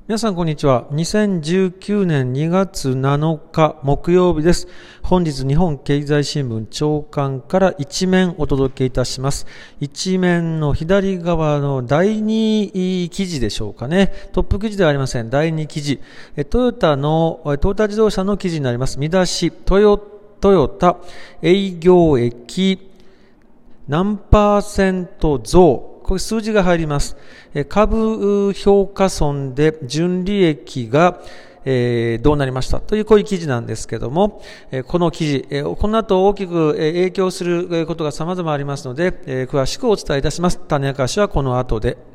皆さんこんにちは。2019年2月7日木曜日です。本日日本経済新聞朝刊から一面お届けいたします。一面の左側の第2記事でしょうかね。トップ記事ではありません。第2記事。トヨタ自動車の記事になります。見出し、トヨタ営業益何%増。これ数字が入ります。株評価損で純利益が、どうなりましたというこういう記事なんですけども、この記事、この後大きく影響することが様々ありますので、詳しくお伝えいたします。種明かしはこの後で。